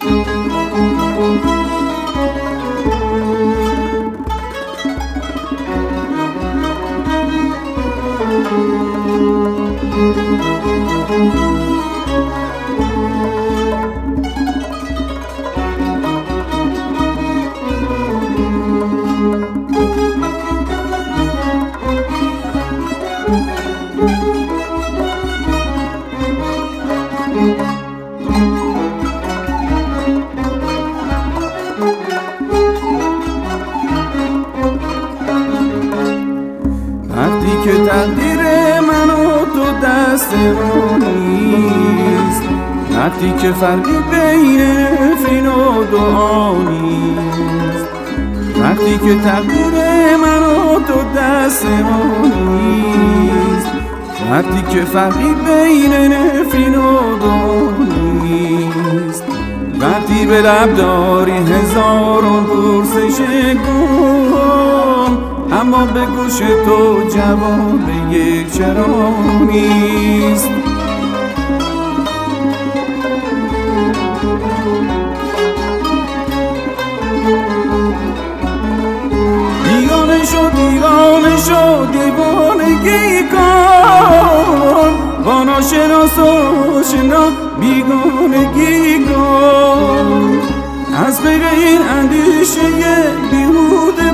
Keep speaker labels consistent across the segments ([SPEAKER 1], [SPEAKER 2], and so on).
[SPEAKER 1] وقتی که تقدیر من و تو دست ما نیست، وقتی که فرقی بین نفرین و دعا نیست، وقتی که تقدیر من و تو دست ما نیست، وقتی که فرقی بین نفرین و دعا نیست، وقتی به لب داری هزاران پرسش گم، اما به گوش تو جواب یک چرا نیست. دیوانه شو دیوانه شو دیوانگی کن، با ناشناس و آشنا بیگانگی کن، از غیر این اندیشه بیهوده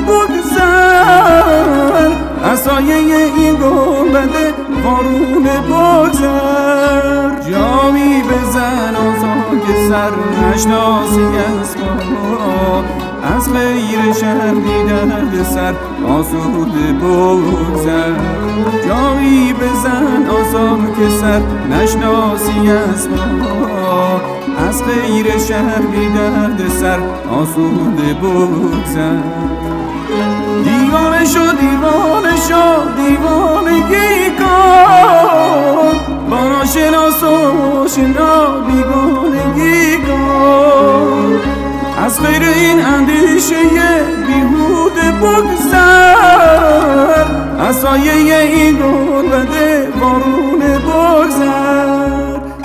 [SPEAKER 1] بگذر، از سایه این گنبد وارون بگذر، جامی بزن آزان که سر نشناسی از ما، از غیر شر بی درد سر آسوده بگذر، جامی بزن آزان که سر نشناسی از ما، از غیر شهر بی درد سر آسوده بگذر. دیوانه شو دیوانه شو دیوانگی کن، با ناشناس و آشنا بیگانگی کن، از غیر این اندیشه بیهوده بگذر، از سایه این گنبد وارون بگذر.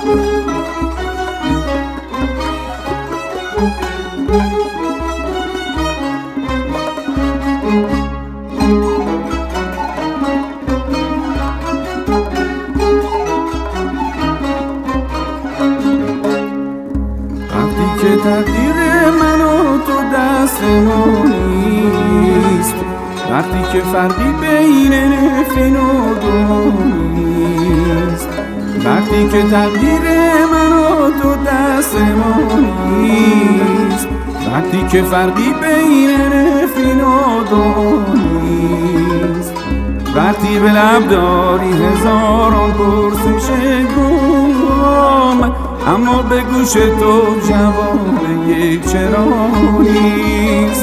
[SPEAKER 1] وقتی که تقدیر من و تو دست ما نیست، وقتی که فرقی بین نفرین و دعا نیست، وقتی که تقدیر من و تو دست ما نیست، وقتی که فرقی بین نفرین و دعا نیست، وقتی به لب داری هزاران پرسش گم، اما به گوش تو جواب یک چرا نیست.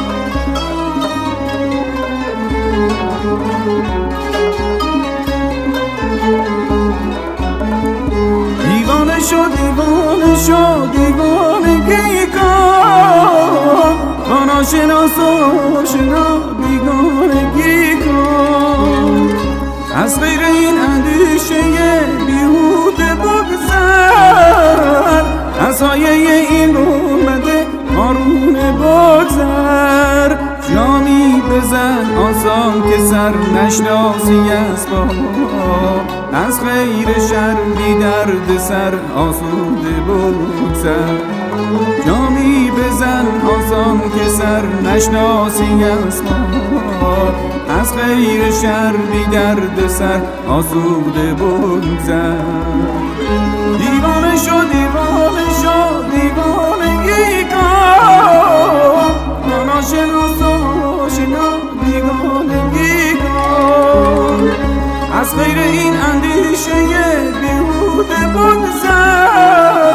[SPEAKER 1] دیوانه شو دیوانه شو دیوانگی کن، با ناشناس و آشنا بیگانگی کن، از غیر این اندیشه بیهوده بگذر، از سایه این گنبد وارون بگذر، جامی بزن آسان که سر نشناسی از ما، از غیر شر بی درد سر آسوده بگذر، جامی بزن آسان که سر نشناسی از ما، از غیر شر بی درد سر آسوده بگذر. دیوانه شو دیوانه شو دیوانگی کن، با ناشناس و آشنا بیگانگی کن، از غیر این اندیشه بیهوده بگذر،